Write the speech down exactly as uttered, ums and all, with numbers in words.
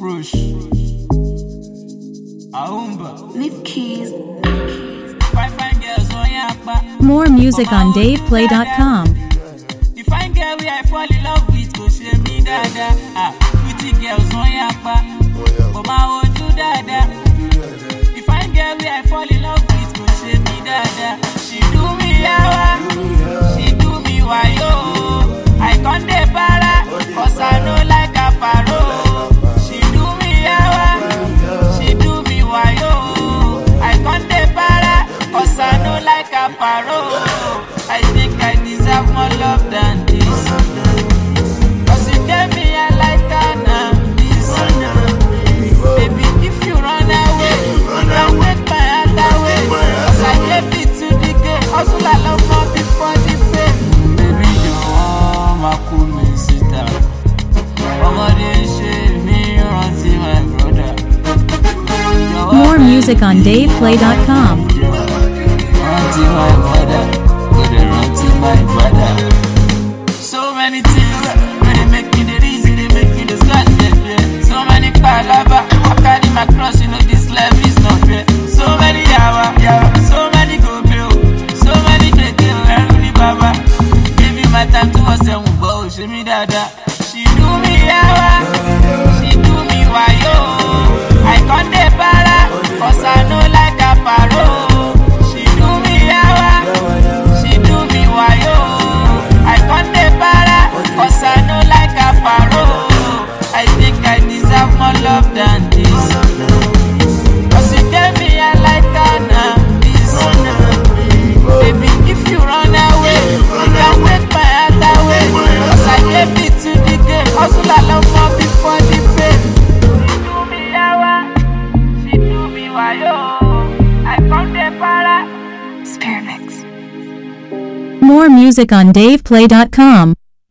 Fresh. Aumba. Lip keys. Fine, fine girls on Yapa. More music on dave play dot com. The fine girl we I fall in love with, go share me dada. Ah, pretty girls on Yapa. Mama oju dada. The fine girl we I fall in love with, go share me dada. She do me yawa, she do me wayo. I can't dey para, cause I know like a paro. She do me yawa, she do me wayo. I can't dey para, cause I know like a paro. I think I deserve more love than this. Cause you gave me a like her now. This baby, if you run away, you can take my heart away. Cause I gave it to the game. Hustle I love more before the fame. Baby, you are my cool man, sister. Somebody shave me, run to my brother. More music on dave play dot com. Run to my brother. Go there, run to my brother. So many things, when they make me the reason, they make me the scratch, yeah. So many palava, I carry my cross, you know this life is not fair. So many yawa, yawa, so many go bill, so many take it, Runi Baba. Give you my time to us and we bow, she me dada. She do me yawa, she do me wayo. I can't dey para, cause I know like a paro. She do me yawa, she do me wayo. I can't dey para, cause I know like a paro. I think I deserve more love than this. Cause you gave me a like her now. This baby, if you run away, you can take my heart away. Cause I gave it to the game. Hustle I love more before the fame. She do me yawa, she do me wayo. I can't dey para. Spearmix. More music on dave play dot com.